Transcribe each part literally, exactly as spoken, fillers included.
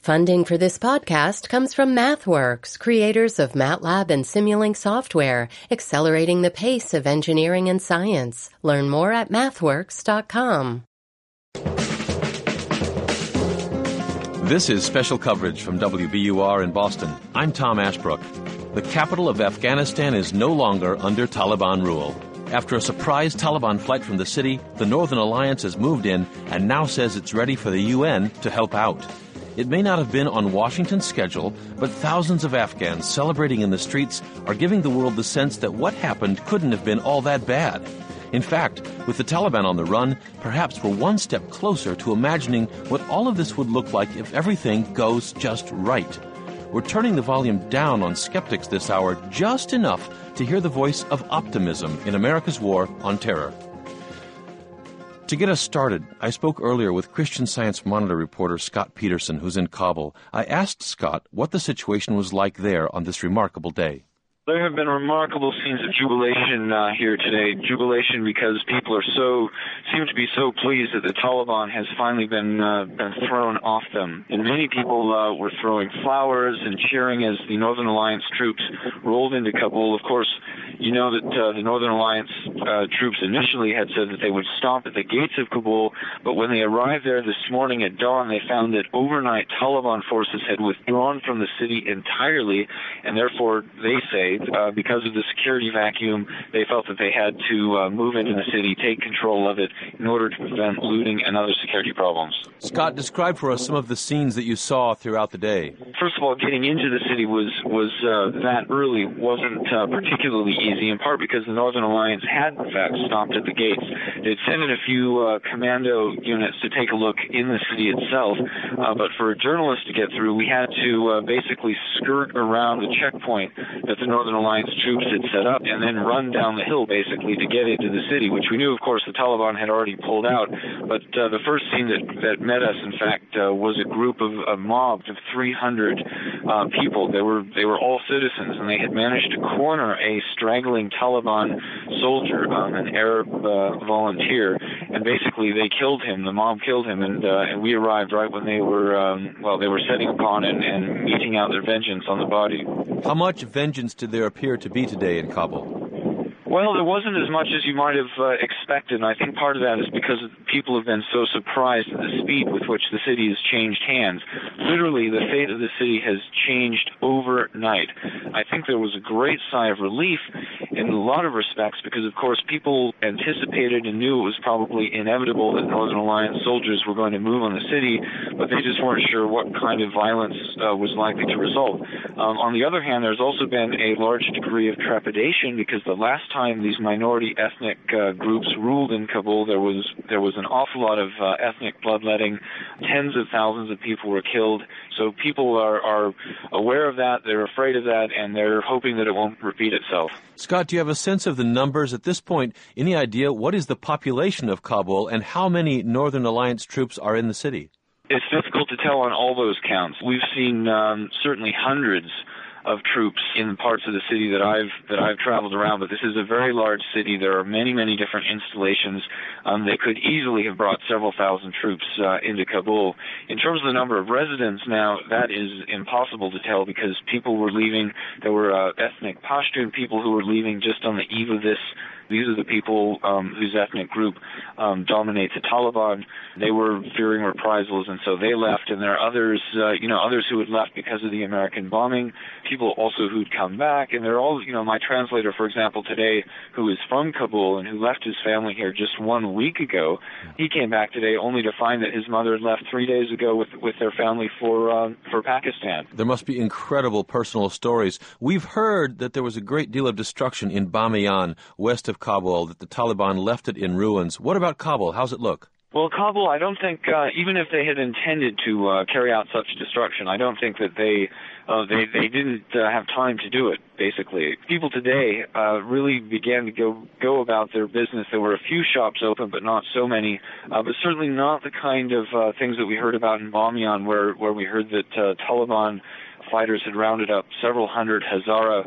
Funding for this podcast comes from MathWorks, creators of MATLAB and Simulink software, accelerating the pace of engineering and science. Learn more at mathworks dot com. This is special coverage from W B U R in Boston. I'm Tom Ashbrook. The capital of Afghanistan is no longer under Taliban rule. After a surprise Taliban flight from the city, the Northern Alliance has moved in and now says it's ready for the U N to help out. It may not have been on Washington's schedule, but thousands of Afghans celebrating in the streets are giving the world the sense that what happened couldn't have been all that bad. In fact, with the Taliban on the run, perhaps we're one step closer to imagining what all of this would look like if everything goes just right. We're turning the volume down on skeptics this hour just enough to hear the voice of optimism in America's war on terror. To get us started, I spoke earlier with Christian Science Monitor reporter Scott Peterson, who's in Kabul. I asked Scott what the situation was like there on this remarkable day. There have been remarkable scenes of jubilation uh, here today. Jubilation because people are so, seem to be so pleased that the Taliban has finally been uh, been thrown off them. And many people uh, were throwing flowers and cheering as the Northern Alliance troops rolled into Kabul. Of course, you know that uh, the Northern Alliance uh, troops initially had said that they would stop at the gates of Kabul, but when they arrived there this morning at dawn, they found that overnight Taliban forces had withdrawn from the city entirely, and therefore, they say, Uh, because of the security vacuum, they felt that they had to uh, move into the city, take control of it, in order to prevent looting and other security problems. Scott, describe for us some of the scenes that you saw throughout the day. First of all, getting into the city was was uh, that early wasn't uh, particularly easy, in part because the Northern Alliance had, in fact, stopped at the gates. They'd sent in a few uh, commando units to take a look in the city itself, uh, but for a journalist to get through, we had to uh, basically skirt around the checkpoint that the Northern Northern Alliance troops had set up and then run down the hill basically to get into the city, which we knew, of course, the Taliban had already pulled out. But uh, the first scene that, that met us, in fact, uh, was a group of a mob of three hundred uh, people. They were they were all citizens, and they had managed to corner a straggling Taliban soldier, um, an Arab uh, volunteer, and basically they killed him. The mob killed him, and uh, and we arrived right when they were um, well, they were setting upon and, and meting out their vengeance on the body. How much vengeance did there appear to be today in Kabul? Well, there wasn't as much as you might have uh, expected, and I think part of that is because people have been so surprised at the speed with which the city has changed hands. Literally, the fate of the city has changed overnight. I think there was a great sigh of relief in a lot of respects because, of course, people anticipated and knew it was probably inevitable that Northern Alliance soldiers were going to move on the city, but they just weren't sure what kind of violence uh, was likely to result. Um, on the other hand, there's also been a large degree of trepidation because the last time these minority ethnic uh, groups ruled in Kabul, there was there was an awful lot of uh, ethnic bloodletting. Tens of thousands of people were killed. So people are, are aware of that, they're afraid of that, and they're hoping that it won't repeat itself. Scott, do you have a sense of the numbers at this point? Any idea what is the population of Kabul and how many Northern Alliance troops are in the city? It's difficult to tell on all those counts. We've seen um, certainly hundreds of troops in parts of the city that I've that I've traveled around, but this is a very large city. There are many, many different installations. Um, they could easily have brought several thousand troops uh, into Kabul. In terms of the number of residents now, that is impossible to tell because people were leaving. There were uh, ethnic Pashtun people who were leaving just on the eve of this. These are the people um, whose ethnic group um, dominates the Taliban. They were fearing reprisals, and so they left. And there are others, uh, you know, others who had left because of the American bombing. People also who'd come back, and they're all, you know, my translator, for example, today, who is from Kabul and who left his family here just one week ago. He came back today only to find that his mother had left three days ago with with their family for um, for Pakistan. There must be incredible personal stories. We've heard that there was a great deal of destruction in Bamiyan, west of Kabul, that the Taliban left it in ruins. What about Kabul? How's it look? Well, Kabul, I don't think, uh, even if they had intended to uh, carry out such destruction, I don't think that they uh, they, they didn't uh, have time to do it, basically. People today uh, really began to go, go about their business. There were a few shops open, but not so many, uh, but certainly not the kind of uh, things that we heard about in Bamiyan, where, where we heard that uh, Taliban fighters had rounded up several hundred Hazara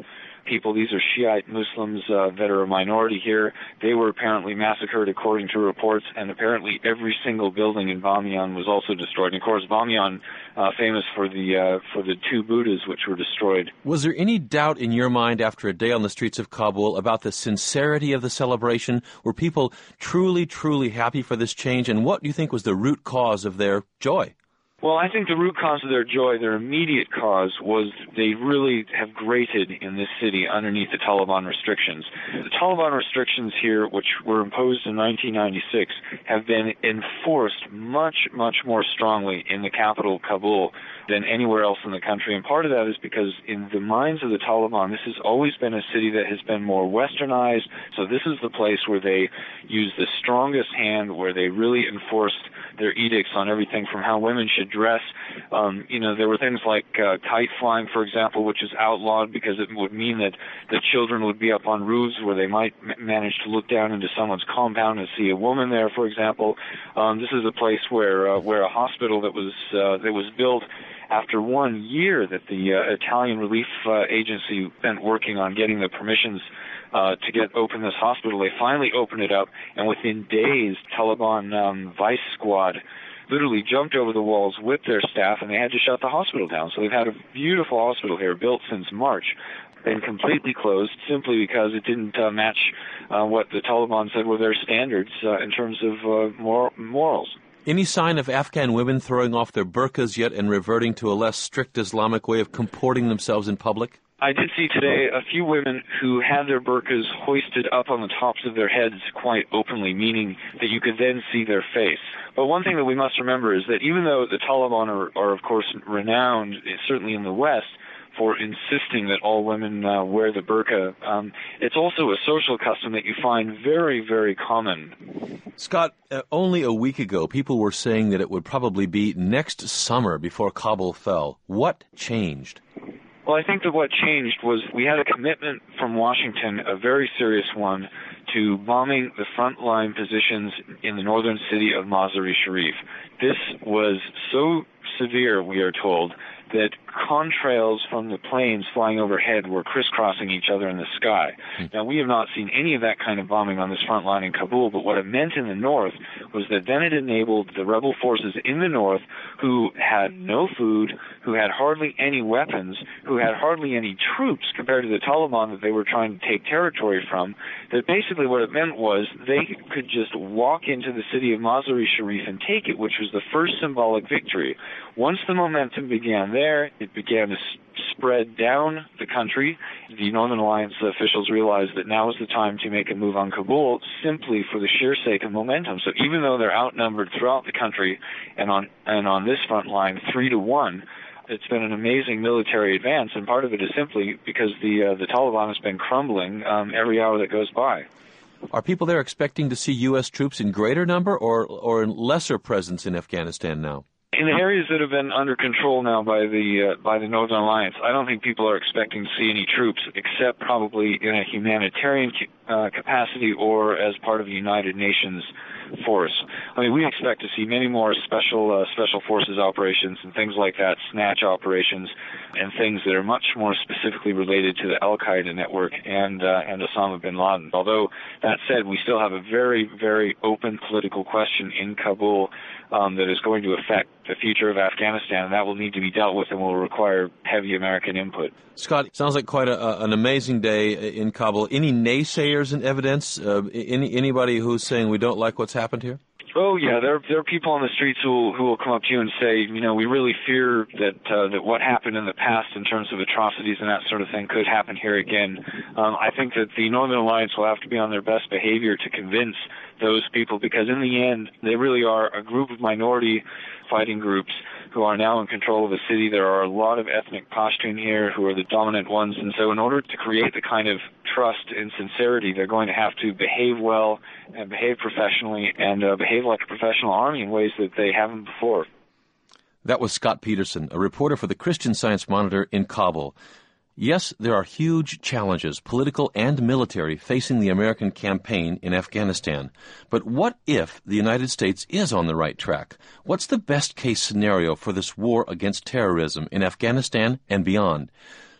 people. These are Shiite Muslims uh, that are a minority here. They were apparently massacred according to reports, and apparently every single building in Bamiyan was also destroyed. And of course, Bamiyan, uh, famous for the uh, for the two Buddhas which were destroyed. Was there any doubt in your mind after a day on the streets of Kabul about the sincerity of the celebration? Were people truly, truly happy for this change? And what do you think was the root cause of their joy? Well, I think the root cause of their joy, their immediate cause, was they really have grated in this city underneath the Taliban restrictions. The Taliban restrictions here, which were imposed in nineteen ninety-six, have been enforced much, much more strongly in the capital, Kabul, than anywhere else in the country. And part of that is because in the minds of the Taliban, this has always been a city that has been more westernized. So this is the place where they use the strongest hand, where they really enforced their edicts on everything from how women should dress. Um, you know, there were things like uh, kite flying, for example, which is outlawed because it would mean that the children would be up on roofs where they might m- manage to look down into someone's compound and see a woman there, for example. Um, this is a place where uh, where a hospital that was uh, that was built after one year that the uh, Italian Relief uh, Agency spent working on getting the permissions uh, to get open this hospital. They finally opened it up, and within days, Taliban um, Vice Squad literally jumped over the walls with their staff, and they had to shut the hospital down. So they've had a beautiful hospital here built since March, been completely closed simply because it didn't uh, match uh, what the Taliban said were their standards uh, in terms of uh, mor- morals. Any sign of Afghan women throwing off their burqas yet and reverting to a less strict Islamic way of comporting themselves in public? I did see today a few women who had their burqas hoisted up on the tops of their heads quite openly, meaning that you could then see their face. But one thing that we must remember is that even though the Taliban are, are of course, renowned, certainly in the West, for insisting that all women uh, wear the burqa, um, it's also a social custom that you find very, very common. Scott, uh, only a week ago, people were saying that it would probably be next summer before Kabul fell. What changed? Well, I think that what changed was we had a commitment from Washington, a very serious one, to bombing the frontline positions in the northern city of Mazar-e Sharif. This was so severe, we are told, that contrails from the planes flying overhead were crisscrossing each other in the sky. Now, we have not seen any of that kind of bombing on this front line in Kabul, but what it meant in the north was that then it enabled the rebel forces in the north, who had no food, who had hardly any weapons, who had hardly any troops compared to the Taliban that they were trying to take territory from, that basically what it meant was they could just walk into the city of Mazar-e Sharif and take it, which was the first symbolic victory. Once the momentum began there, it began to s- spread down the country. The Northern Alliance officials realized that now is the time to make a move on Kabul simply for the sheer sake of momentum. So even though they're outnumbered throughout the country and on and on this front line three to one, it's been an amazing military advance, and part of it is simply because the uh, the Taliban has been crumbling um, every hour that goes by. Are people there expecting to see U S troops in greater number or or in lesser presence in Afghanistan now? In the areas that have been under control now by the uh, by the Northern Alliance, I don't think people are expecting to see any troops, except probably in a humanitarian uh, capacity or as part of the United Nations force. I mean, we expect to see many more special uh, special forces operations and things like that, snatch operations, and things that are much more specifically related to the Al-Qaeda network and uh, and Osama bin Laden. Although, that said, we still have a very, very open political question in Kabul um, that is going to affect the future of Afghanistan, and that will need to be dealt with and will require heavy American input. Scott, sounds like quite a, an amazing day in Kabul. Any naysayers in evidence? Uh, any anybody who's saying we don't like what's happened here? Oh yeah, there there are people on the streets who will, who will come up to you and say, you know, we really fear that uh, that what happened in the past in terms of atrocities and that sort of thing could happen here again. Um, I think that the Northern Alliance will have to be on their best behavior to convince those people, because in the end, they really are a group of minority fighting groups who are now in control of the city. There are a lot of ethnic Pashtun here who are the dominant ones, and so in order to create the kind of trust and sincerity, they're going to have to behave well and behave professionally and uh, behave like a professional army in ways that they haven't before. That was Scott Peterson, a reporter for the Christian Science Monitor in Kabul. Yes, there are huge challenges, political and military, facing the American campaign in Afghanistan. But what if the United States is on the right track? What's the best-case scenario for this war against terrorism in Afghanistan and beyond?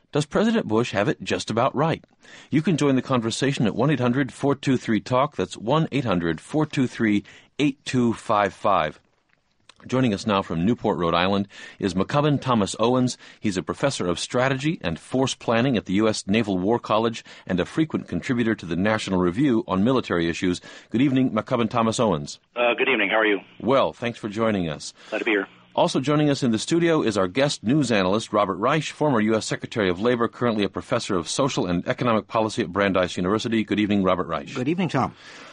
Does President Bush have it just about right? You can join the conversation at one eight hundred four two three talk. That's one eight hundred four two three eight two five five. Joining us now from Newport, Rhode Island, is McCubbin Thomas Owens. He's a professor of strategy and force planning at the U S Naval War College and a frequent contributor to the National Review on military issues. Good evening, McCubbin Thomas Owens. Uh, good evening. How are you? Well, thanks for joining us. Glad to be here. Also joining us in the studio is our guest news analyst, Robert Reich, former U S Secretary of Labor, currently a professor of social and economic policy at Brandeis University. Good evening, Robert Reich. Good evening, Tom.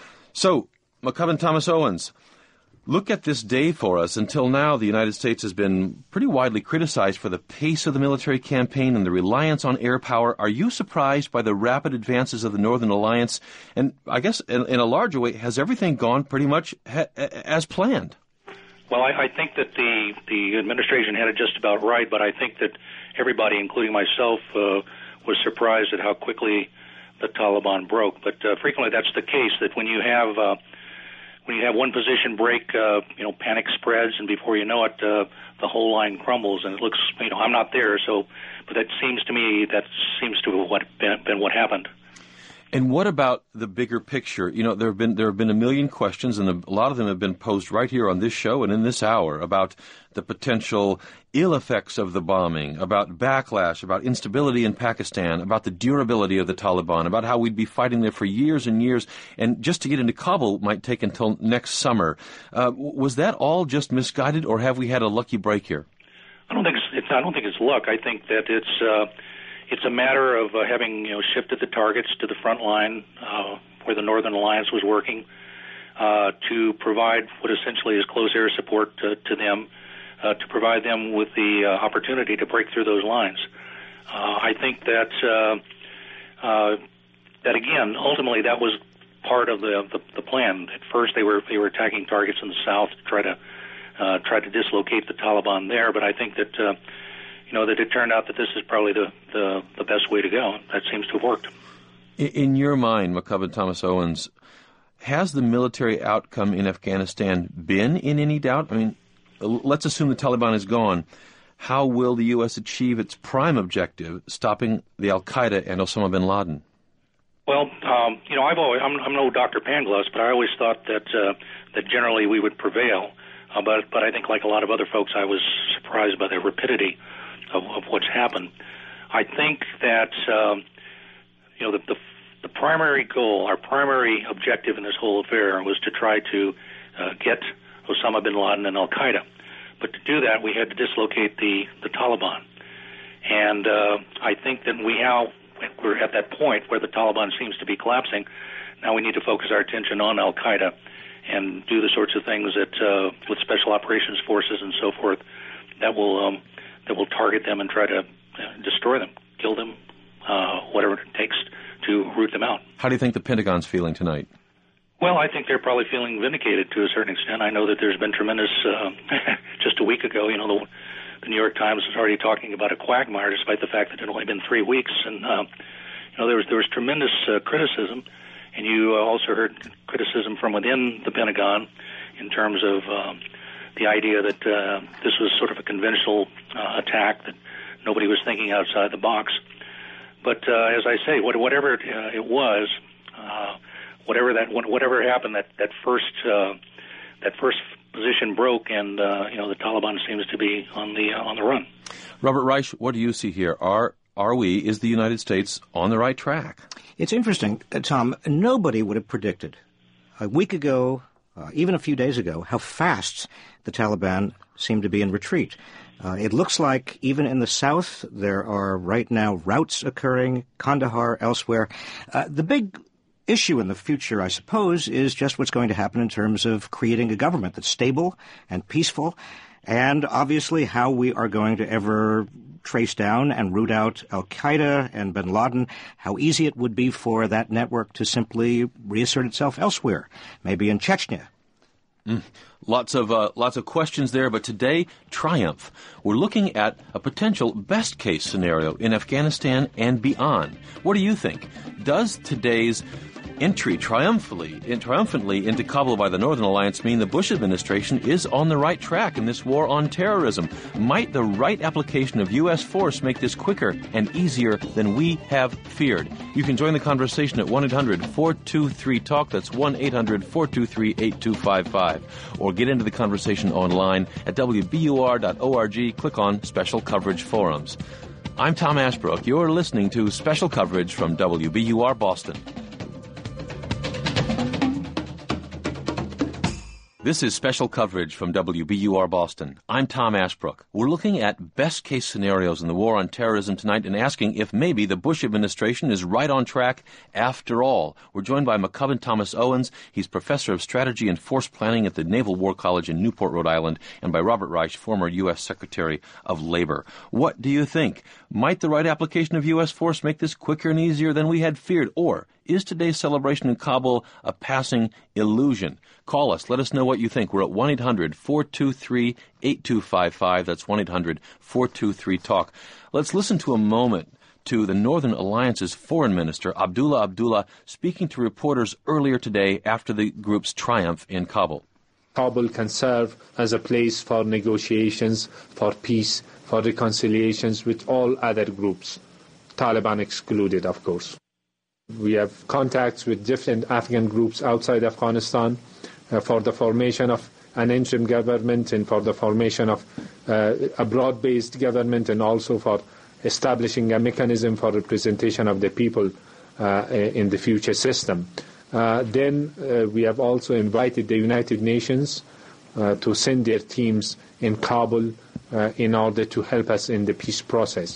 So, McCubbin Thomas Owens, look at this day for us. Until now, the United States has been pretty widely criticized for the pace of the military campaign and the reliance on air power. Are you surprised by the rapid advances of the Northern Alliance? And I guess in, in a larger way, has everything gone pretty much ha- as planned? Well, I, I think that the, the administration had it just about right, but I think that everybody, including myself, uh, was surprised at how quickly the Taliban broke. But uh, frequently that's the case, that when you have uh, when you have one position break, uh, you know, panic spreads, and before you know it, uh, the whole line crumbles. And it looks, you know, I'm not there, so, but that seems to me that seems to have what been, been what happened. And what about the bigger picture? You know, there have been there have been a million questions, and a lot of them have been posed right here on this show and in this hour about the potential ill effects of the bombing, about backlash, about instability in Pakistan, about the durability of the Taliban, about how we'd be fighting there for years and years, and just to get into Kabul might take until next summer. Uh, was that all just misguided, or have we had a lucky break here? I don't think it's, it's I don't think it's luck. I think that it's. Uh, It's a matter of uh, having, you know, shifted the targets to the front line uh, where the Northern Alliance was working uh, to provide what essentially is close air support to, to them, uh, to provide them with the uh, opportunity to break through those lines. Uh, I think that uh, uh, that again, ultimately, that was part of the, the the plan. At first, they were they were attacking targets in the south to try to uh, try to dislocate the Taliban there. But I think that. Uh, You know, that it turned out that this is probably the, the, the best way to go. That seems to have worked. In your mind, McCubbin Thomas Owens, has the military outcome in Afghanistan been in any doubt? I mean, let's assume the Taliban is gone. How will the U S achieve its prime objective, stopping the Al-Qaeda and Osama bin Laden? Well, um, you know, I've always, I'm, I'm no Doctor Pangloss, but I always thought that uh, that generally we would prevail. Uh, but, but I think, like a lot of other folks, I was surprised by the rapidity Of, of what's happened. I think that um, you know the, the the primary goal, our primary objective in this whole affair was to try to uh, get Osama bin Laden and Al Qaeda. But to do that, we had to dislocate the the Taliban. And uh, I think that we now we're at that point where the Taliban seems to be collapsing. Now we need to focus our attention on Al Qaeda and do the sorts of things that uh, with special operations forces and so forth that will. Um, that will target them and try to uh, destroy them, kill them, uh, whatever it takes to root them out. How do you think the Pentagon's feeling tonight? Well, I think they're probably feeling vindicated to a certain extent. I know that there's been tremendous, uh, just a week ago, you know, the, the New York Times was already talking about a quagmire despite the fact that it had only been three weeks. And, uh, you know, there was, there was tremendous uh, criticism, and you uh, also heard criticism from within the Pentagon in terms of um, the idea that uh, this was sort of a conventional uh, attack, that nobody was thinking outside the box. But uh, as I say, what, whatever uh, it was, uh, whatever that whatever happened, that that first uh, that first position broke, and uh, you know the Taliban seems to be on the uh, on the run. Robert Reich, what do you see here? Are are we, is the United States on the right track? It's interesting, uh, Tom. Nobody would have predicted a week ago, uh, even a few days ago, how fast the Taliban seem to be in retreat. Uh, it looks like even in the south there are right now routes occurring, Kandahar, elsewhere. Uh, the big issue in the future, I suppose, is just what's going to happen in terms of creating a government that's stable and peaceful, and obviously how we are going to ever trace down and root out Al-Qaeda and bin Laden, how easy it would be for that network to simply reassert itself elsewhere, maybe in Chechnya. Mm. Lots of uh, lots of questions there, but today, triumph. We're looking at a potential best-case scenario in Afghanistan and beyond. What do you think? Does today's entry triumphantly, in, triumphantly into Kabul by the Northern Alliance mean the Bush administration is on the right track in this war on terrorism? Might the right application of U S force make this quicker and easier than we have feared? You can join the conversation at one eight hundred four two three talk. That's one eight hundred four two three eight two five five. Or get into the conversation online at W B U R dot org. Click on Special Coverage Forums. I'm Tom Ashbrook. You're listening to Special Coverage from W B U R Boston. This is Special Coverage from W B U R Boston. I'm Tom Ashbrook. We're looking at best-case scenarios in the war on terrorism tonight and asking if maybe the Bush administration is right on track after all. We're joined by McCubbin Thomas Owens. He's professor of strategy and force planning at the Naval War College in Newport, Rhode Island, and by Robert Reich, former U S Secretary of Labor. What do you think? Might the right application of U S force make this quicker and easier than we had feared? Or is today's celebration in Kabul a passing illusion? Call us. Let us know what you think. We're at one eight hundred four two three eight two five five. That's one eight hundred four two three talk. Let's listen to a moment to the Northern Alliance's foreign minister, Abdullah Abdullah, speaking to reporters earlier today after the group's triumph in Kabul. Kabul can serve as a place for negotiations, for peace, for reconciliations with all other groups, Taliban excluded, of course. We have contacts with different Afghan groups outside Afghanistan uh, for the formation of an interim government and for the formation of uh, a broad-based government, and also for establishing a mechanism for representation of the people uh, in the future system. Uh, then uh, we have also invited the United Nations uh, to send their teams in Kabul uh, in order to help us in the peace process.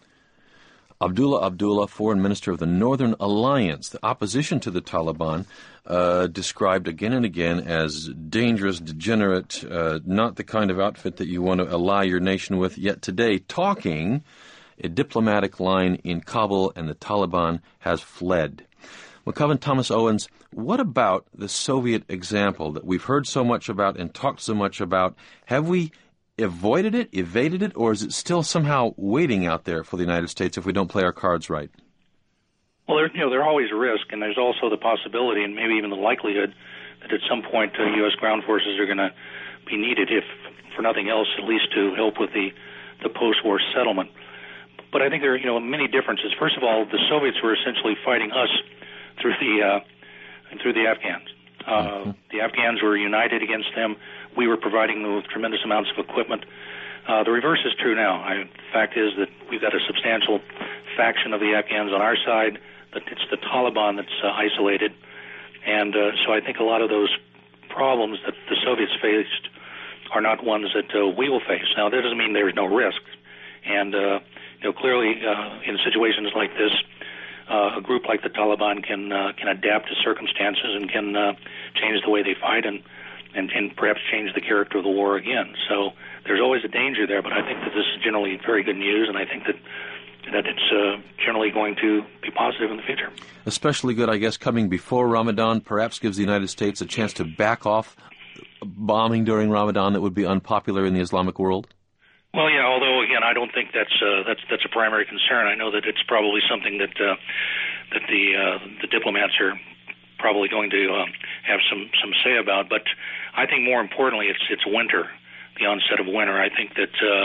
Abdullah Abdullah, foreign minister of the Northern Alliance, the opposition to the Taliban, uh, described again and again as dangerous, degenerate, uh, not the kind of outfit that you want to ally your nation with. Yet today, talking a diplomatic line in Kabul, and the Taliban has fled. McCubbin Thomas Owens, what about the Soviet example that we've heard so much about and talked so much about? Have we avoided it, evaded it, or is it still somehow waiting out there for the United States if we don't play our cards right? Well, there, you know, there's always a risk, and there's also the possibility and maybe even the likelihood that at some point uh, U S ground forces are going to be needed, if for nothing else, at least to help with the, the post-war settlement. But I think there are, you know, many differences. First of all, the Soviets were essentially fighting us through the uh, through the Afghans. Uh, mm-hmm. The Afghans were united against them. We were providing them with tremendous amounts of equipment. Uh, the reverse is true now. I, the fact is that we've got a substantial faction of the Afghans on our side, but it's the Taliban that's uh, isolated. And uh, so I think a lot of those problems that the Soviets faced are not ones that uh, we will face. Now, that doesn't mean there's no risk. And, uh, you know, clearly uh, in situations like this, uh, a group like the Taliban can uh, can adapt to circumstances and can uh, change the way they fight and, and, and perhaps change the character of the war again. So there's always a danger there, but I think that this is generally very good news, and I think that that it's uh, generally going to be positive in the future. Especially good, I guess, coming before Ramadan, perhaps gives the United States a chance to back off bombing during Ramadan that would be unpopular in the Islamic world? Well, yeah, although, again, I don't think that's uh, that's that's a primary concern. I know that it's probably something that uh, that the uh, the diplomats are probably going to uh, have some, some say about. But I think more importantly, it's it's winter, the onset of winter. I think that uh,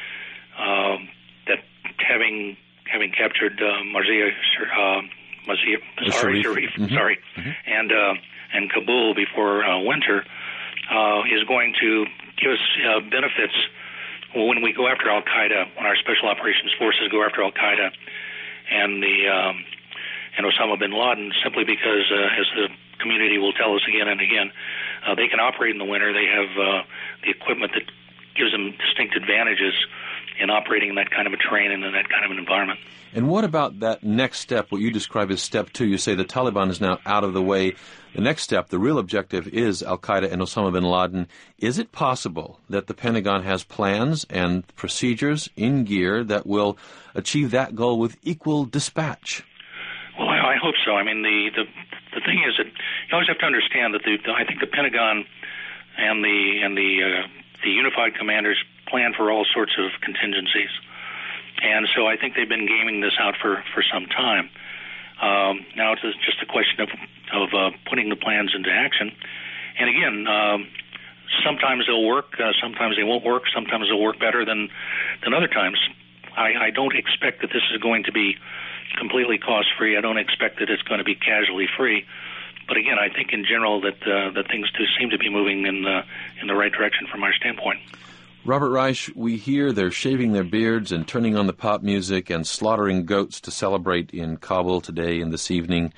uh, that having having captured uh, Marzia, uh, Marzia, sorry, Sharif, mm-hmm. sorry, mm-hmm. and uh, and Kabul before uh, winter uh, is going to give us uh, benefits. Well, when we go after Al-Qaeda, when our special operations forces go after Al-Qaeda and the um, and Osama bin Laden, simply because, uh, as the community will tell us again and again, uh, they can operate in the winter. They have uh, the equipment that gives them distinct advantages in operating in that kind of a terrain and in that kind of an environment. And what about that next step, what you describe as step two? You say the Taliban is now out of the way. The next step, the real objective, is Al-Qaeda and Osama bin Laden. Is it possible that the Pentagon has plans and procedures in gear that will achieve that goal with equal dispatch? Well, I, I hope so. I mean, the, the the thing is that you always have to understand that the, the I think the Pentagon and the and the uh, the unified commanders plan for all sorts of contingencies. And so I think they've been gaming this out for, for some time. Um, now it's just a question of of uh, putting the plans into action. And again, um, sometimes they'll work, uh, sometimes they won't work, sometimes they'll work better than than other times. I, I don't expect that this is going to be completely cost-free. I don't expect that it's going to be casualty-free. But again, I think in general that uh, that things do seem to be moving in the in the right direction from our standpoint. Robert Reich, we hear they're shaving their beards and turning on the pop music and slaughtering goats to celebrate in Kabul today and this evening.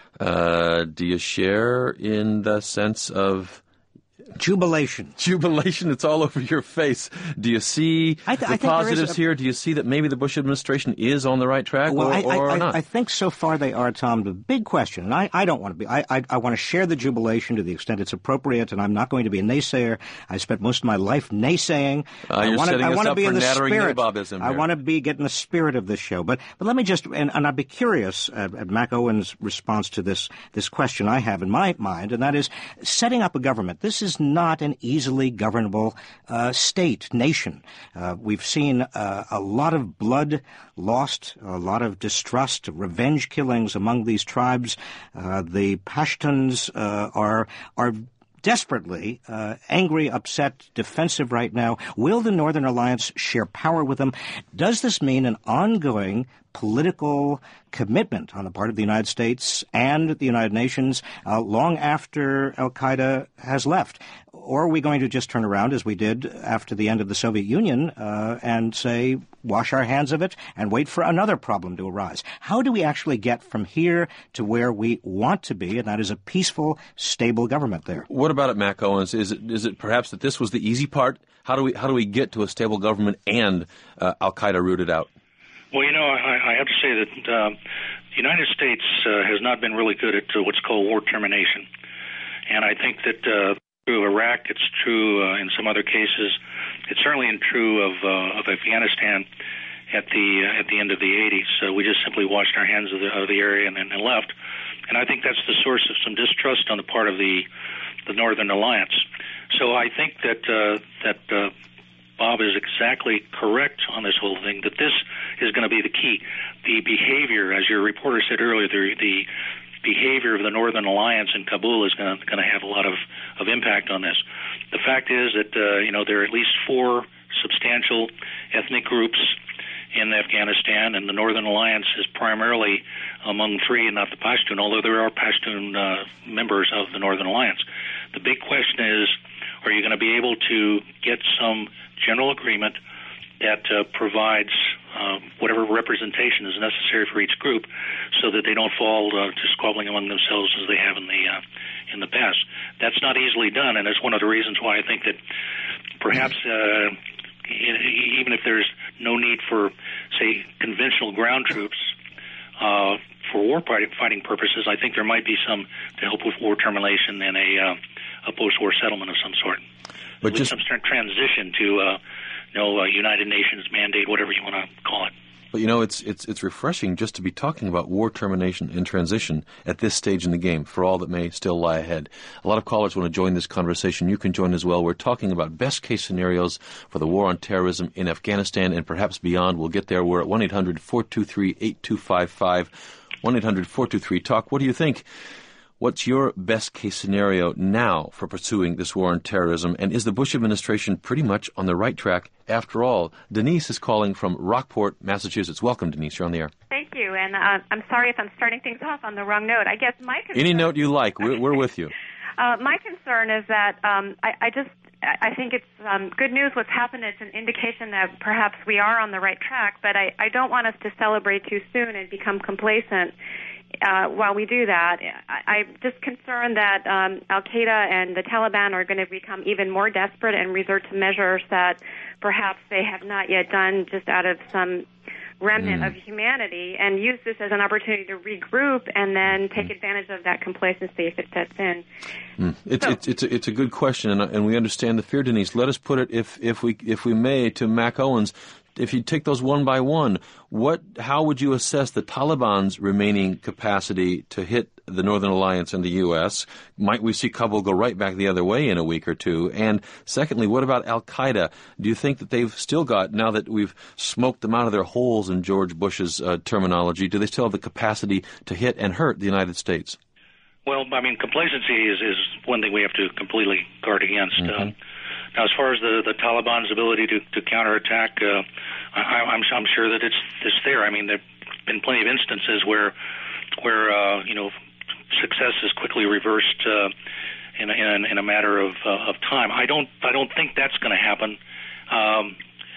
Uh, do you share in the sense of jubilation? Jubilation, it's all over your face. Do you see I th- the I positives a... here? Do you see that maybe the Bush administration is on the right track, well, or, I, or I, not? I think so far they are, Tom. The big question, and I, I don't want to be, I, I, I want to share the jubilation to the extent it's appropriate, and I'm not going to be a naysayer. I spent most of my life naysaying. Uh, I you're want setting to, I us want to up be for in the nattering spirit. nabobism I here. want to be getting the spirit of this show. But but let me just, and, and I'd be curious at, at Mac Owen's response to this this question I have in my mind, and that is setting up a government. This is not an easily governable uh, state, nation. Uh, we've seen uh, a lot of blood lost, a lot of distrust, revenge killings among these tribes. Uh, the Pashtuns uh, are are desperately uh, angry, upset, defensive right now. Will the Northern Alliance share power with them? Does this mean an ongoing political commitment on the part of the United States and the United Nations uh, long after al-Qaeda has left? Or are we going to just turn around, as we did after the end of the Soviet Union, uh, and say, wash our hands of it and wait for another problem to arise? How do we actually get from here to where we want to be, and that is a peaceful, stable government there? What about it, Mac Owens? Is it is it perhaps that this was the easy part? How do we how do we get to a stable government and uh, al-Qaeda rooted out? Well, you know, I, I have to say that uh, the United States uh, has not been really good at uh, what's called war termination. And I think that uh, true of Iraq, it's true uh, in some other cases. It's certainly true of, uh, of Afghanistan at the uh, at the end of the eighties. So we just simply washed our hands of the, of the area and, and left. And I think that's the source of some distrust on the part of the, the Northern Alliance. So I think that uh, that uh, Bob is exactly correct on this whole thing, that this is going to be the key. The behavior, as your reporter said earlier, the, the behavior of the Northern Alliance in Kabul is going to, going to have a lot of, of impact on this. The fact is that, uh, you know, there are at least four substantial ethnic groups in Afghanistan, and the Northern Alliance is primarily among three and not the Pashtun, although there are Pashtun uh, members of the Northern Alliance. The big question is, are you going to be able to get some general agreement that uh, provides uh, whatever representation is necessary for each group, so that they don't fall uh, to squabbling among themselves as they have in the uh, in the past? That's not easily done, and it's one of the reasons why I think that perhaps uh, even if there's no need for, say, conventional ground troops uh, for war fighting purposes, I think there might be some to help with war termination and a uh, a post-war settlement of some sort. But just some sort of transition to, uh, you know, a United Nations mandate, whatever you want to call it. But, you know, it's it's it's refreshing just to be talking about war termination and transition at this stage in the game, for all that may still lie ahead. A lot of callers want to join this conversation. You can join as well. We're talking about best-case scenarios for the war on terrorism in Afghanistan and perhaps beyond. We'll get there. We're at one eight hundred four two three eight two five five, one eight hundred four two three talk. What do you think? What's your best-case scenario now for pursuing this war on terrorism? And is the Bush administration pretty much on the right track after all? Denise is calling from Rockport, Massachusetts. Welcome, Denise. You're on the air. Thank you. And uh, I'm sorry if I'm starting things off on the wrong note. I guess my concern... Any note you like. We're, we're with you. uh, my concern is that um, I, I just... I think it's um, good news what's happened. It's an indication that perhaps we are on the right track, but I, I don't want us to celebrate too soon and become complacent. Uh, while we do that, I, I'm just concerned that um, al-Qaeda and the Taliban are going to become even more desperate and resort to measures that perhaps they have not yet done just out of some remnant mm. of humanity, and use this as an opportunity to regroup and then take mm. advantage of that complacency if it sets in. Mm. It's, so, it's, it's, a, it's a good question, and, and we understand the fear, Denise. Let us put it, if, if we if we may, to Mac Owens. if you take those one by one, what, how would you assess the Taliban's remaining capacity to hit the Northern Alliance and the U S? Might we see Kabul go right back the other way in a week or two? And secondly, what about Al-Qaeda? Do you think that they've still got, now that we've smoked them out of their holes in George Bush's uh, terminology, do they still have the capacity to hit and hurt the United States? Well, I mean, complacency is, is one thing we have to completely guard against. Mm-hmm. Uh, now, as far as the, the Taliban's ability to, to counterattack, uh, I, I'm, I'm sure that it's, it's there. I mean, there have been plenty of instances where, where uh, you know, success is quickly reversed uh, in, a, in, in a matter of, uh, of time. I don't, I don't think that's going to happen. Um,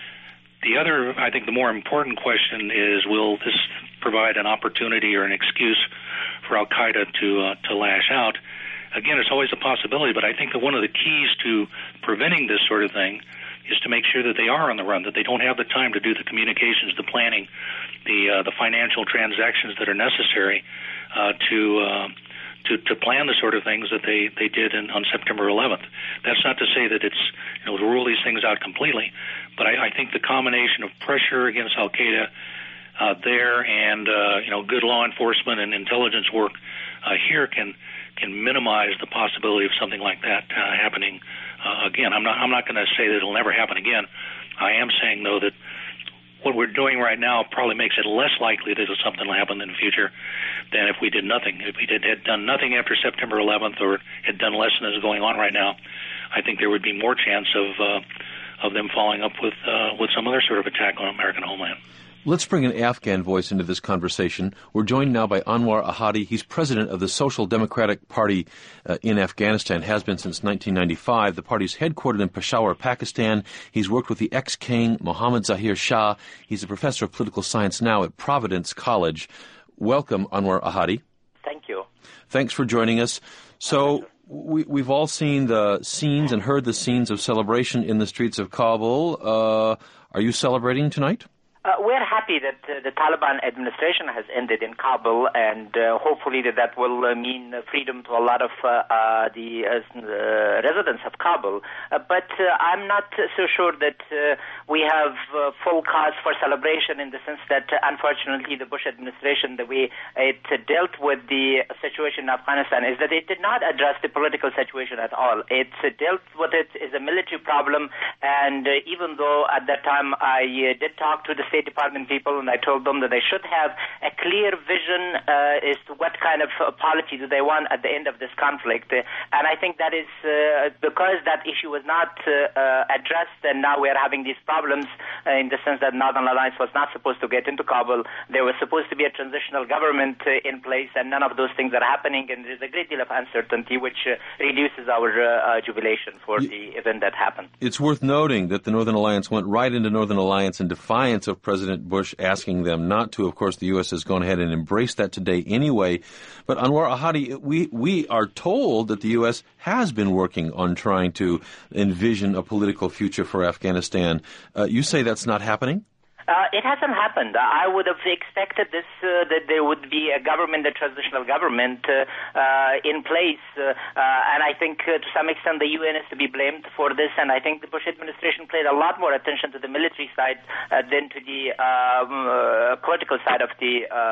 the other, I think, the more important question is: will this provide an opportunity or an excuse for Al Qaeda to uh, to lash out? Again, it's always a possibility, but I think that one of the keys to preventing this sort of thing is to make sure that they are on the run, that they don't have the time to do the communications, the planning, the uh, the financial transactions that are necessary uh, to, uh, to to plan the sort of things that they, they did in, on September eleventh. That's not to say that it's, you know, to rule these things out completely, but I, I think the combination of pressure against Al Qaeda uh, there and uh, you know, good law enforcement and intelligence work uh, here can can minimize the possibility of something like that uh, happening uh, again. I'm not I'm not going to say that it'll never happen again. I am saying, though, that what we're doing right now probably makes it less likely that something will happen in the future than if we did nothing. If we did had done nothing after September eleventh or had done less than is going on right now, I think there would be more chance of uh, of them following up with uh, with some other sort of attack on American homeland. Let's bring an Afghan voice into this conversation. We're joined now by Anwar Ahadi. He's president of the Social Democratic Party uh, in Afghanistan, has been since nineteen ninety-five. The party's headquartered in Peshawar, Pakistan. He's worked with the ex-king Mohammad Zahir Shah. He's a professor of political science now at Providence College. Welcome, Anwar Ahadi. Thank you. Thanks for joining us. So we, we've all seen the scenes and heard the scenes of celebration in the streets of Kabul. Uh, are you celebrating tonight? Uh, we're happy that uh, the Taliban administration has ended in Kabul, and uh, hopefully that that will uh, mean freedom to a lot of uh, uh, the uh, residents of Kabul. Uh, but uh, I'm not so sure that uh, we have uh, full cause for celebration, in the sense that, uh, unfortunately, the Bush administration, the way it uh, dealt with the situation in Afghanistan, is that it did not address the political situation at all. It uh, dealt with it as a military problem, and uh, even though at that time I uh, did talk to the State Department people, and I told them that they should have a clear vision uh, as to what kind of uh, policy do they want at the end of this conflict. Uh, and I think that is uh, because that issue was not uh, uh, addressed, and now we are having these problems uh, in the sense that Northern Alliance was not supposed to get into Kabul. There was supposed to be a transitional government uh, in place, and none of those things are happening, and there's a great deal of uncertainty, which uh, reduces our uh, uh, jubilation for y- the event that happened. It's worth noting that the Northern Alliance went right into Northern Alliance in defiance of President Bush asking them not to. Of course, the U S has gone ahead and embraced that today anyway. But Anwar Ahadi, we, we are told that the U S has been working on trying to envision a political future for Afghanistan. Uh, you say that's not happening? Uh, it hasn't happened. I would have expected this, uh, that there would be a government, a transitional government uh, uh, in place, uh, uh, and I think uh, to some extent the U N is to be blamed for this, and I think the Bush administration played a lot more attention to the military side uh, than to the um, uh, political side of the uh,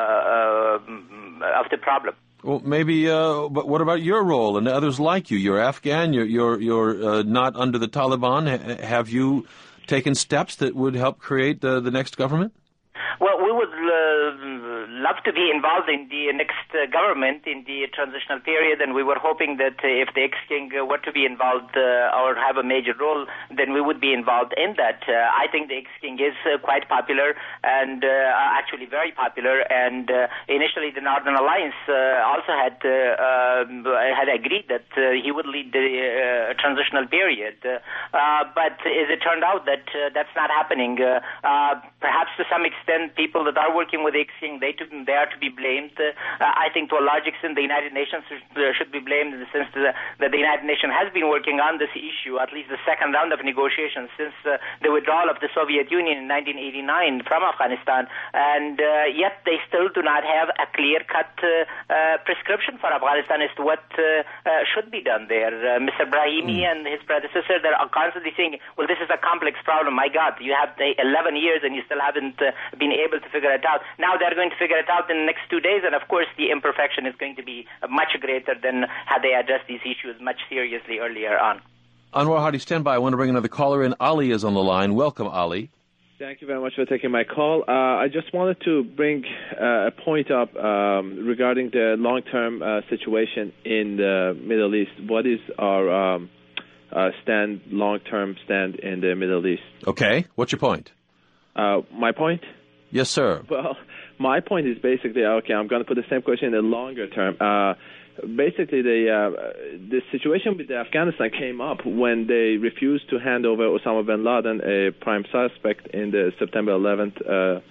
uh, of the problem. Well, maybe, uh, but what about your role and others like you? You're Afghan, you're, you're, you're uh, not under the Taliban. H- have you taken steps that would help create uh, the next government? Well, we would uh, love to be involved in the next uh, government in the transitional period, and we were hoping that uh, if the ex-king uh, were to be involved uh, or have a major role, then we would be involved in that. Uh, I think the ex-king is uh, quite popular, and uh, actually very popular, and uh, initially the Northern Alliance uh, also had uh, um, had agreed that uh, he would lead the uh, transitional period. Uh, uh, but as it turned out, that uh, that's not happening. Uh, uh, perhaps to some extent, people that are working with the ex-king, they, to, and they are to be blamed. Uh, I think to a large extent the United Nations should, uh, should be blamed in the sense that, that the United Nations has been working on this issue, at least the second round of negotiations since uh, the withdrawal of the Soviet Union in nineteen eighty-nine from Afghanistan, and uh, yet they still do not have a clear-cut uh, uh, prescription for Afghanistan as to what uh, uh, should be done there. Uh, Mister Brahimi mm. and his predecessor, they're constantly saying, well, this is a complex problem. My God, you have the eleven years and you still haven't uh, been able to figure it out. Now they're going to figure it out in the next two days, and of course the imperfection is going to be much greater than had they addressed these issues much seriously earlier on. Anwar Hadi, stand by. I want to bring another caller in. Ali is on the line. Welcome, Ali. Thank you very much for taking my call. Uh, I just wanted to bring uh, a point up um, regarding the long-term uh, situation in the Middle East. What is our um, uh, stand, long-term stand in the Middle East? Okay. What's your point? Uh, my point? Yes, sir. Well, my point is basically, okay, I'm going to put the same question in the longer term. Uh, basically, the uh, the situation with Afghanistan came up when they refused to hand over Osama bin Laden, a prime suspect in the September eleventh uh,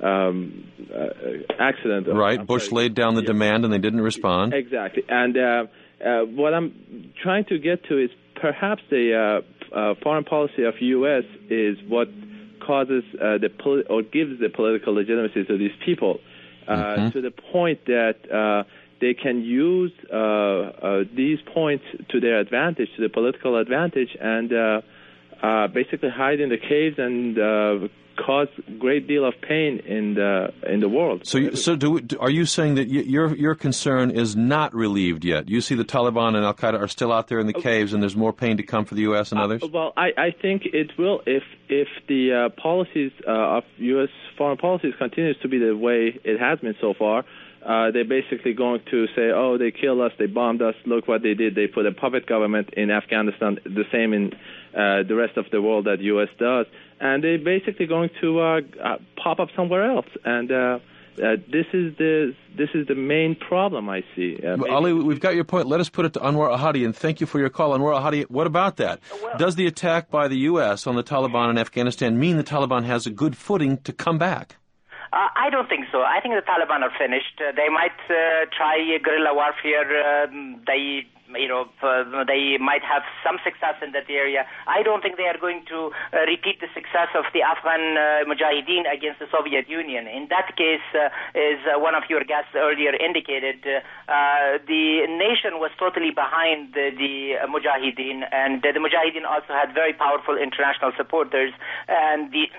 um, uh, accident. Right. I'm Bush sorry. laid down the yeah. demand and they didn't respond. Exactly. And uh, uh, what I'm trying to get to is perhaps the uh, uh, foreign policy of U S is what causes uh, the poli- or gives the political legitimacy to these people uh, mm-hmm. to the point that uh, they can use uh, uh, these points to their advantage, to the political advantage, and uh, uh, basically hide in the caves and uh, cause a great deal of pain in the in the world. So, you, so do, are you saying that y- your your concern is not relieved yet? You see the Taliban and Al Qaeda are still out there in the caves, and there's more pain to come for the U S and others? Uh, well, I, I think it will if if the uh, policies uh, of U S foreign policies continues to be the way it has been so far. Uh, they're basically going to say, oh, they killed us, they bombed us, look what they did. They put a puppet government in Afghanistan, the same in uh, the rest of the world that U S does. And they're basically going to uh, uh, pop up somewhere else. And uh, uh, this is the this is the main problem I see. Uh, well, Ali, we've got your point. Let us put it to Anwar Ahadi, and thank you for your call. Anwar Ahadi, what about that? Well, Does the attack by the U S on the Taliban in Afghanistan mean the Taliban has a good footing to come back? Uh, I don't think so. I think the Taliban are finished. Uh, they might uh, try guerrilla warfare. Um, they, you know, uh, they might have some success in that area. I don't think they are going to uh, repeat the success of the Afghan uh, Mujahideen against the Soviet Union. In that case, uh, as uh, one of your guests earlier indicated, uh, uh, the nation was totally behind the, the uh, Mujahideen, and uh, the Mujahideen also had very powerful international supporters, and the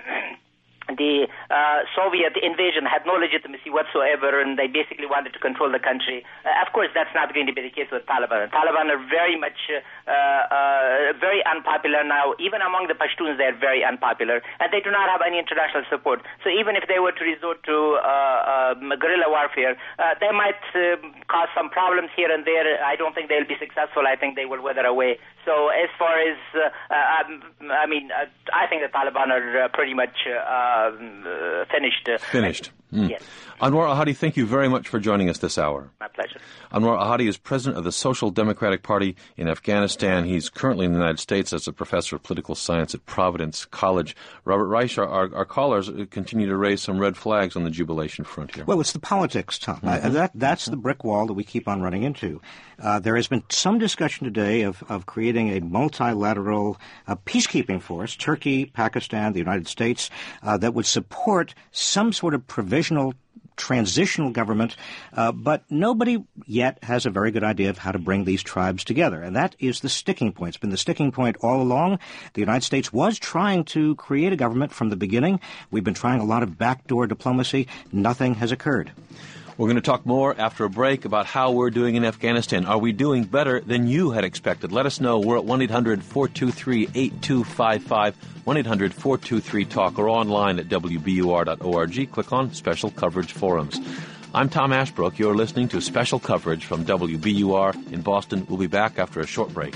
The uh, Soviet invasion had no legitimacy whatsoever, and they basically wanted to control the country. Uh, of course, that's not going to be the case with Taliban. The Taliban are very much, uh, uh, very unpopular now. Even among the Pashtuns, they're very unpopular, and they do not have any international support. So even if they were to resort to uh, uh, guerrilla warfare, uh, they might uh, cause some problems here and there. I don't think they'll be successful. I think they will wither away. So as far as, uh, uh, I mean, uh, I think the Taliban are uh, pretty much uh, Uh, finished. Uh, finished. Mm. Yes. Anwar Ahadi, thank you very much for joining us this hour. My pleasure. Anwar Ahadi is president of the Social Democratic Party in Afghanistan. He's currently in the United States as a professor of political science at Providence College. Robert Reich, our, our, our callers continue to raise some red flags on the jubilation front here. Well, it's the politics, Tom. Mm-hmm. I, that, that's the brick wall that we keep on running into. Uh, there has been some discussion today of, of creating a multilateral uh, peacekeeping force, Turkey, Pakistan, the United States, uh, that would support some sort of provisional transitional government, uh, but nobody yet has a very good idea of how to bring these tribes together. And that is the sticking point. It's been the sticking point all along. The United States was trying to create a government from the beginning. We've been trying a lot of backdoor diplomacy. Nothing has occurred. We're going to talk more after a break about how we're doing in Afghanistan. Are we doing better than you had expected? Let us know. We're at one eight hundred four two three eight two five five, one eight hundred four two three talk, or online at w b u r dot org. Click on Special Coverage Forums. I'm Tom Ashbrook. You're listening to special coverage from W B U R in Boston. We'll be back after a short break.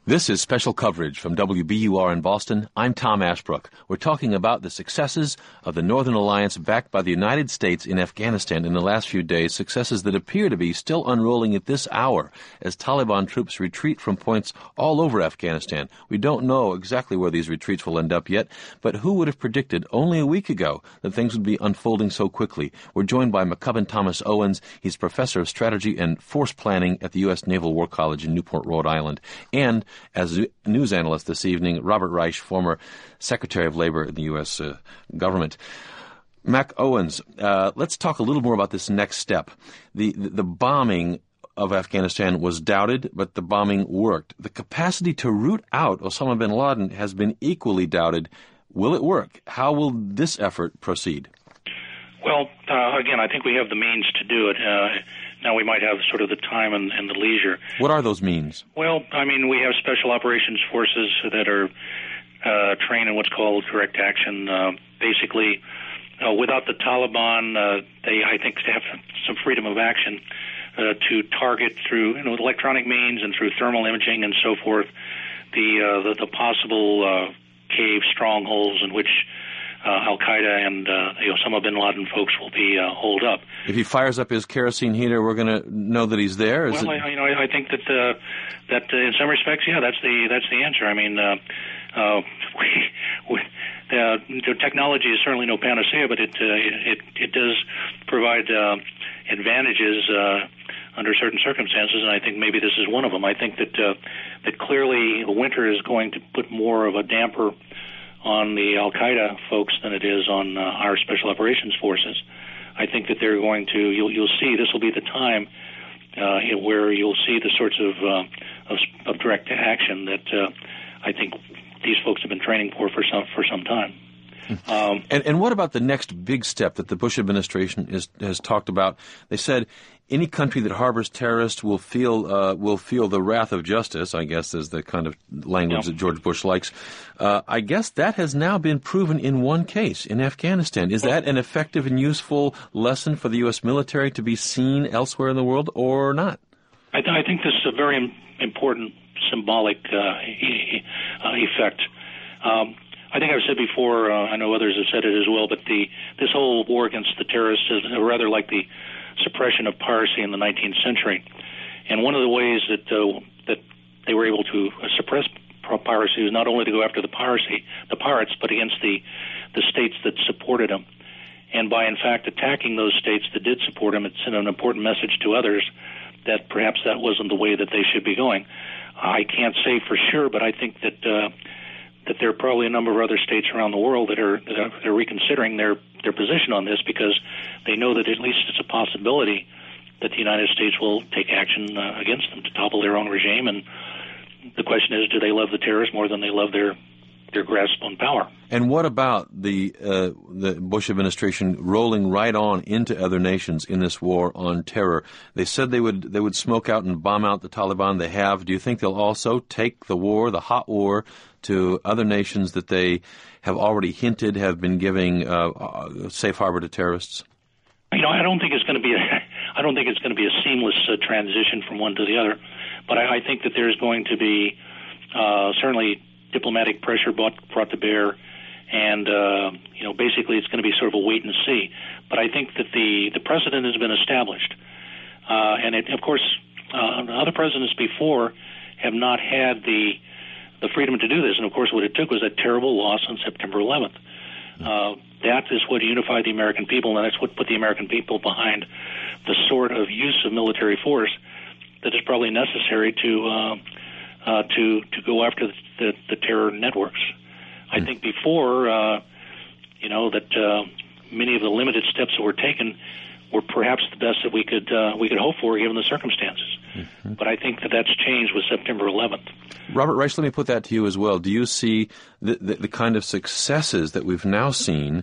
This is special coverage from W B U R in Boston. I'm Tom Ashbrook. We're talking about the successes of the Northern Alliance backed by the United States in Afghanistan in the last few days, successes that appear to be still unrolling at this hour as Taliban troops retreat from points all over Afghanistan. We don't know exactly where these retreats will end up yet, but who would have predicted only a week ago that things would be unfolding so quickly? We're joined by McCubbin Thomas Owens. He's professor of strategy and force planning at the U S Naval War College in Newport, Rhode Island, and as a news analyst this evening, Robert Reich, former Secretary of Labor in the U S uh, government. Mac Owens, uh, let's talk a little more about this next step. The, the, the bombing of Afghanistan was doubted, but the bombing worked. The capacity to root out Osama bin Laden has been equally doubted. Will it work? How will this effort proceed? Well, uh, again, I think we have the means to do it. Uh, now we might have sort of the time and, and the leisure. What are those means? Well, I mean, we have special operations forces that are uh, trained in what's called direct action. Uh, basically, uh, without the Taliban, uh, they, I think, have some freedom of action uh, to target through, you know, electronic means and through thermal imaging and so forth the uh, the, the possible uh, cave strongholds in which Uh, Al-Qaeda and uh, the Osama bin Laden folks will be uh, holed up. If he fires up his kerosene heater, we're going to know that he's there? Is well, it... I, you know, I, I think that uh, that uh, in some respects, yeah, that's the that's the answer. I mean, uh, uh, we, we, uh, the technology is certainly no panacea, but it uh, it it does provide uh, advantages uh, under certain circumstances, and I think maybe this is one of them. I think that uh, that clearly the winter is going to put more of a damper on the Al-Qaeda folks than it is on uh, our special operations forces. I think that they're going to, you'll, you'll see, this will be the time uh, where you'll see the sorts of, uh, of, of direct action that uh, I think these folks have been training for for some, for some time. Um, and, and what about the next big step that the Bush administration is, has talked about? They said any country that harbors terrorists will feel uh, will feel the wrath of justice, I guess is the kind of language yeah. that George Bush likes. Uh, I guess that has now been proven in one case, in Afghanistan. Is that an effective and useful lesson for the U S military to be seen elsewhere in the world or not? I, th- I think this is a very important symbolic uh, e- uh, effect. Um, I think I've said before, uh, I know others have said it as well, but the this whole war against the terrorists is rather like the suppression of piracy in the nineteenth century. And one of the ways that uh, that they were able to uh, suppress piracy was not only to go after the piracy, the pirates, but against the, the states that supported them. And by, in fact, attacking those states that did support them, it sent an important message to others that perhaps that wasn't the way that they should be going. I can't say for sure, but I think that uh, that there are probably a number of other states around the world that are that are, that are reconsidering their, their position on this because they know that at least it's a possibility that the United States will take action uh, against them to topple their own regime. And the question is, do they love the terrorists more than they love their their grasp on power? And what about the uh, the Bush administration rolling right on into other nations in this war on terror? They said they would they would smoke out and bomb out the Taliban. They have. Do you think they'll also take the war, the hot war, to other nations that they have already hinted have been giving uh, uh, safe harbor to terrorists? You know, I don't think it's going to be a, I don't think it's going to be a seamless uh, transition from one to the other, but I, I think that there's going to be uh, certainly diplomatic pressure brought, brought to bear, and uh, you know, basically it's going to be sort of a wait and see. But I think that the the precedent has been established, uh, and it, of course, uh, other presidents before have not had the the freedom to do this. And of course, what it took was that terrible loss on September eleventh. Uh, that is what unified the American people, and that's what put the American people behind the sort of use of military force that is probably necessary to uh, uh, to to go after the, the, the terror networks. I think before, uh, you know, that uh, many of the limited steps that were taken were perhaps the best that we could uh, we could hope for given the circumstances. Mm-hmm. But I think that that's changed with September eleventh. Robert Reich, let me put that to you as well. Do you see the, the, the kind of successes that we've now seen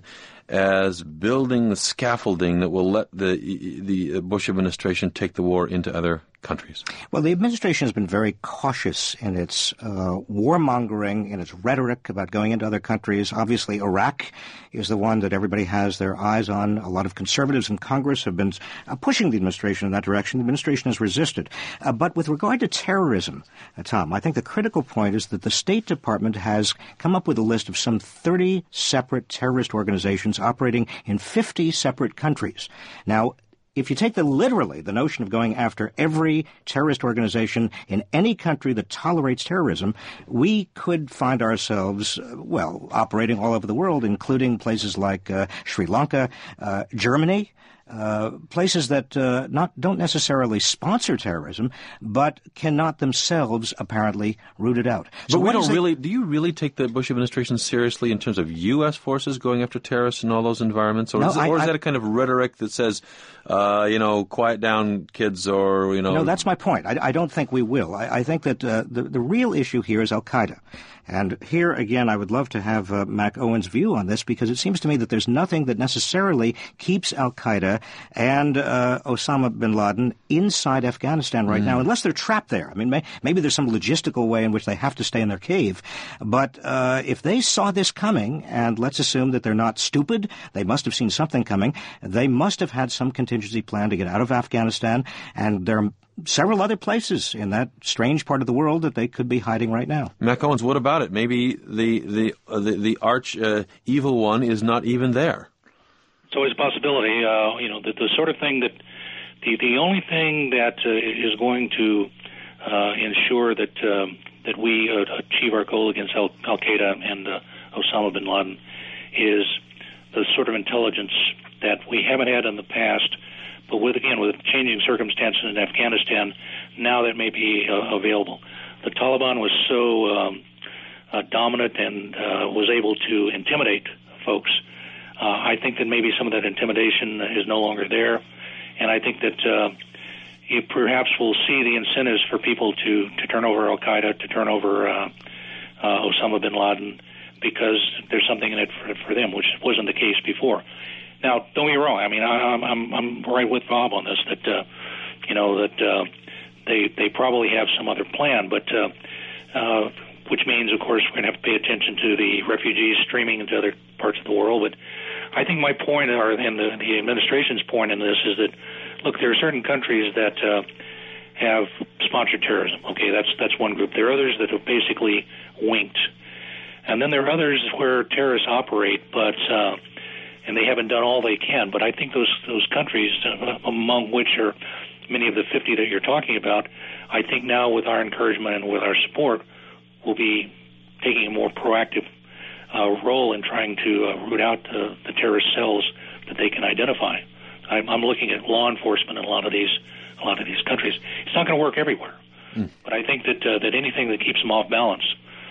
as building the scaffolding that will let the the Bush administration take the war into other countries? Well, the administration has been very cautious in its uh, warmongering, in its rhetoric about going into other countries. Obviously, Iraq is the one that everybody has their eyes on. A lot of conservatives in Congress have been uh, pushing the administration in that direction. The administration has resisted. Uh, but with regard to terrorism, uh, Tom, I think the critical point is that the State Department has come up with a list of some thirty separate terrorist organizations operating in fifty separate countries. Now, if you take the literally, the notion of going after every terrorist organization in any country that tolerates terrorism, we could find ourselves, uh, well, operating all over the world, including places like uh, Sri Lanka, uh, Germany, Uh, places that uh, not don't necessarily sponsor terrorism, but cannot themselves apparently root it out. So but we don't really. Do you really take the Bush administration seriously in terms of U S forces going after terrorists in all those environments, or, no, is, it, I, or is I, that a kind of rhetoric that says, uh, you know, quiet down, kids, or you know? No, that's my point. I, I don't think we will. I, I think that uh, the the real issue here is Al Qaeda. And here, again, I would love to have uh, Mac Owen's view on this, because it seems to me that there's nothing that necessarily keeps al-Qaeda and uh, Osama bin Laden inside Afghanistan right mm. now, unless they're trapped there. I mean, may, maybe there's some logistical way in which they have to stay in their cave. But uh, if they saw this coming, and let's assume that they're not stupid, they must have seen something coming, they must have had some contingency plan to get out of Afghanistan, and there are several other places in that strange part of the world that they could be hiding right now. Mac Owens, what about it? Maybe the the uh, the, the arch uh, evil one is not even there. It's always a possibility. Uh, you know, the, the sort of thing that the the only thing that uh, is going to uh, ensure that um, that we uh, achieve our goal against Al Qaeda and uh, Osama bin Laden is the sort of intelligence that we haven't had in the past. But with, again, with changing circumstances in Afghanistan, now that may be uh, available. The Taliban was so um, uh, dominant and uh, was able to intimidate folks. Uh, I think that maybe some of that intimidation is no longer there. And I think that uh, you perhaps will see the incentives for people to, to turn over al-Qaeda, to turn over uh, uh, Osama bin Laden, because there's something in it for, for them, which wasn't the case before. Now, don't get me wrong. I mean, I'm I'm I'm right with Bob on this. That uh, you know that uh, they they probably have some other plan, but uh, uh, which means, of course, we're going to have to pay attention to the refugees streaming into other parts of the world. But I think my point, or and the, the administration's point in this, is that look, there are certain countries that uh, have sponsored terrorism. Okay, that's that's one group. There are others that have basically winked, and then there are others where terrorists operate, but uh, and they haven't done all they can. But I think those those countries, uh, among which are many of the fifty that you're talking about, I think now with our encouragement and with our support, will be taking a more proactive uh, role in trying to uh, root out the, the terrorist cells that they can identify. I'm, I'm looking at law enforcement in a lot of these a lot of these countries. It's not going to work everywhere, mm. but I think that uh, that anything that keeps them off balance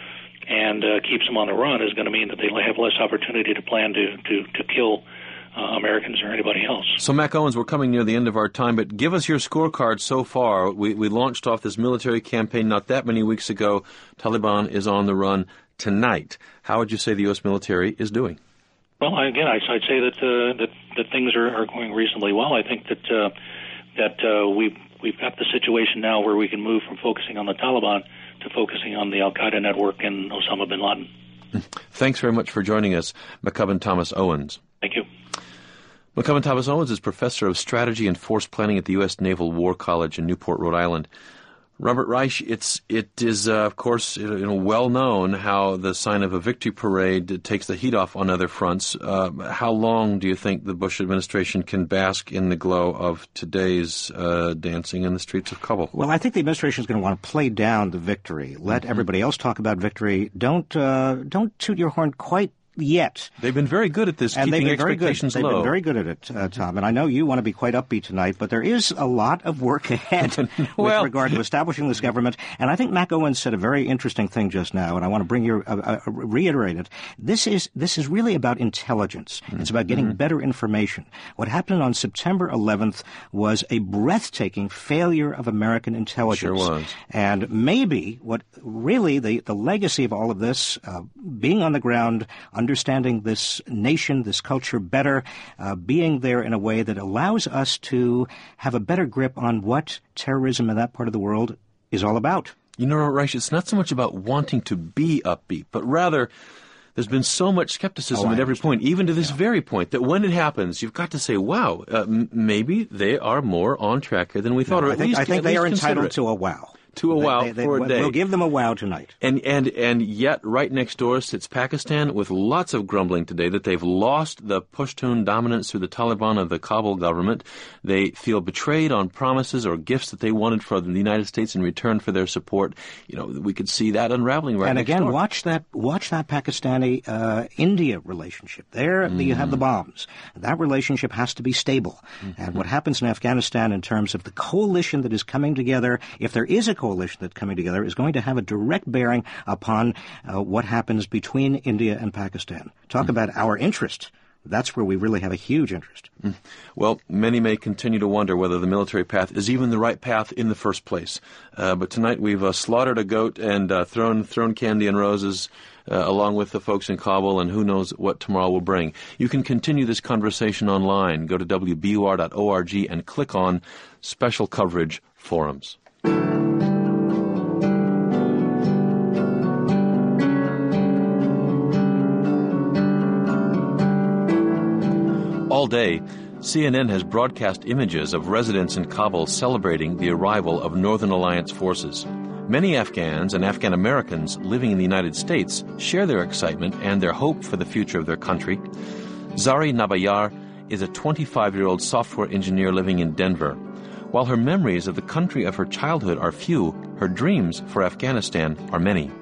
and uh, keeps them on the run is going to mean that they have less opportunity to plan to, to, to kill uh, Americans or anybody else. So, Mac Owens, we're coming near the end of our time, but give us your scorecard so far. We, we launched off this military campaign not that many weeks ago. Taliban is on the run tonight. How would you say the U S military is doing? Well, again, I'd say that uh, that, that things are, are going reasonably well. I think that uh, that uh, we've, we've got the situation now where we can move from focusing on the Taliban to focusing on the al-Qaeda network and Osama bin Laden. Thanks very much for joining us, McCubbin Thomas Owens. Thank you. McCubbin Thomas Owens is Professor of Strategy and Force Planning at the U S Naval War College in Newport, Rhode Island. Robert Reich, it's, it is, uh, of course, you know, well known how the sign of a victory parade takes the heat off on other fronts. Uh, how long do you think the Bush administration can bask in the glow of today's uh, dancing in the streets of Kabul? Well, I think the administration is going to want to play down the victory. Let mm-hmm. everybody else talk about victory. Don't uh, don't toot your horn quite yet. They've been very good at this, and keeping they've been expectations very good. low. They've been very good at it, uh, Tom. And I know you want to be quite upbeat tonight, but there is a lot of work ahead well, with regard to establishing this government. And I think Mac Owens said a very interesting thing just now, and I want to bring your uh, uh, reiterate it. This is this is really about intelligence. Mm-hmm. It's about getting mm-hmm. better information. What happened on September eleventh was a breathtaking failure of American intelligence. Sure was. And maybe what really the, the legacy of all of this, uh, being on the ground, understanding this nation, this culture better, uh, being there in a way that allows us to have a better grip on what terrorism in that part of the world is all about. You know, Raish, it's not so much about wanting to be upbeat, but rather there's been so much skepticism oh, at every point, even to this yeah. very point, that when it happens, you've got to say, wow, uh, m- maybe they are more on track here than we thought. No, or I at think, least, I think at they least are entitled it. to a wow. To a they, wow they, they, for a day. We'll give them a wow tonight. And and and yet, right next door sits Pakistan with lots of grumbling today that they've lost the Pashtun dominance through the Taliban of the Kabul government. They feel betrayed on promises or gifts that they wanted from the United States in return for their support. You know, we could see that unraveling right and next again, door. watch that watch that Pakistani uh, India relationship. There, mm. you have the bombs. That relationship has to be stable. Mm-hmm. And what happens in Afghanistan in terms of the coalition that is coming together, if there is a coalition that's coming together, is going to have a direct bearing upon uh, what happens between India and Pakistan. Talk mm. about our interest. That's where we really have a huge interest. Mm. Well, many may continue to wonder whether the military path is even the right path in the first place. Uh, but tonight we've uh, slaughtered a goat and uh, thrown thrown candy and roses uh, along with the folks in Kabul, and who knows what tomorrow will bring. You can continue this conversation online. Go to W B U R dot org and click on Special Coverage Forums. All day, C N N has broadcast images of residents in Kabul celebrating the arrival of Northern Alliance forces. Many Afghans and Afghan Americans living in the United States share their excitement and their hope for the future of their country. Zari Nabayar is a twenty-five-year-old software engineer living in Denver. While her memories of the country of her childhood are few, her dreams for Afghanistan are many.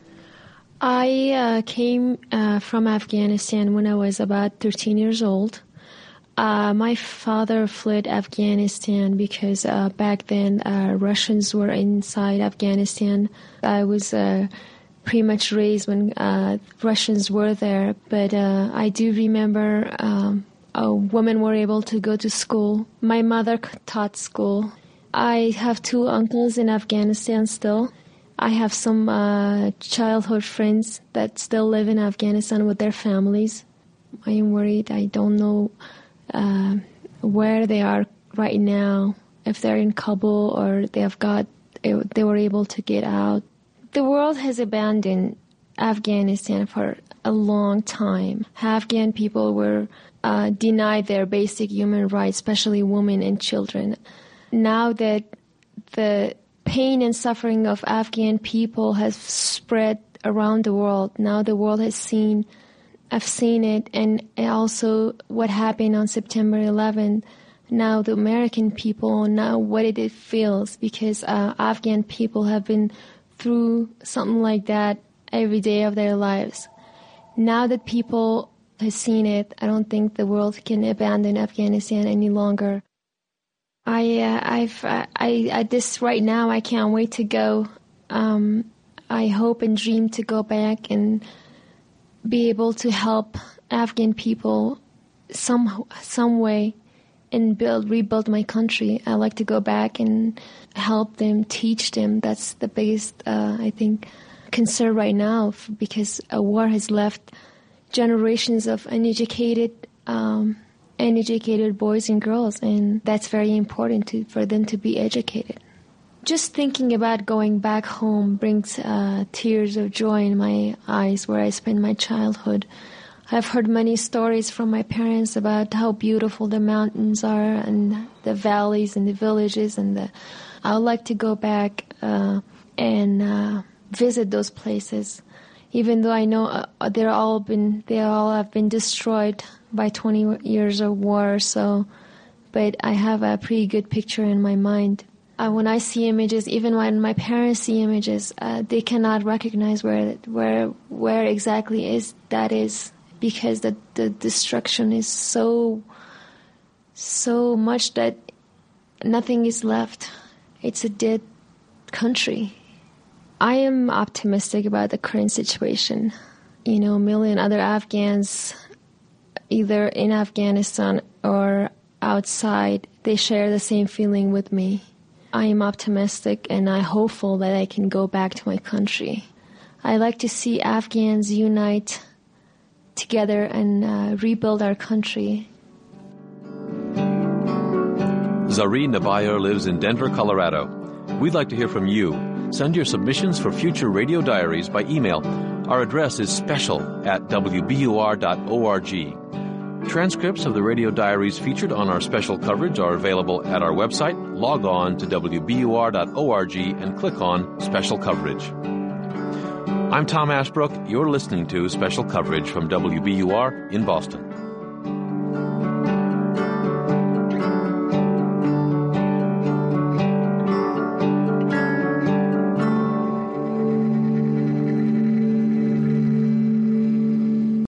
I uh, came uh, from Afghanistan when I was about thirteen years old. Uh, my father fled Afghanistan because uh, back then uh, Russians were inside Afghanistan. I was uh, pretty much raised when uh, Russians were there, but uh, I do remember um, uh, women were able to go to school. My mother taught school. I have two uncles in Afghanistan still. I have some uh, childhood friends that still live in Afghanistan with their families. I am worried. I don't know Uh, where they are right now, if they're in Kabul or they have got, they were able to get out. The world has abandoned Afghanistan for a long time. Afghan people were uh, denied their basic human rights, especially women and children. Now that the pain and suffering of Afghan people has spread around the world, now the world has seen I've seen it, and also what happened on September eleventh. Now the American people know what it feels, because uh, Afghan people have been through something like that every day of their lives. Now that people have seen it, I don't think the world can abandon Afghanistan any longer. I, uh, I've, uh, I, at this right now, I can't wait to go. Um, I hope and dream to go back and be able to help Afghan people some some way and build rebuild my country. I like to go back and help them, teach them. That's the biggest, uh, I think, concern right now, because a war has left generations of uneducated, um, uneducated boys and girls, and that's very important to, for them to be educated. Just thinking about going back home brings uh, tears of joy in my eyes, where I spent my childhood. I've heard many stories from my parents about how beautiful the mountains are and the valleys and the villages, and the, I would like to go back uh, and uh, visit those places, even though I know uh, they're all been they all have been destroyed by twenty years of war or so. But I have a pretty good picture in my mind. Uh, when I see images, even when my parents see images, uh, they cannot recognize where where where exactly is that is, because the the destruction is so so much that nothing is left. It's a dead country. I am optimistic about the current situation. You know, a million other Afghans, either in Afghanistan or outside, they share the same feeling with me. I am optimistic and I'm hopeful that I can go back to my country. I like to see Afghans unite together and uh, rebuild our country. Zari Nabayar lives in Denver, Colorado. We'd like to hear from you. Send your submissions for future radio diaries by email. Our address is special at w b u r dot org. Transcripts of the radio diaries featured on our special coverage are available at our website. Log on to w b u r dot org and click on Special Coverage. I'm Tom Ashbrook. You're listening to Special Coverage from W B U R in Boston.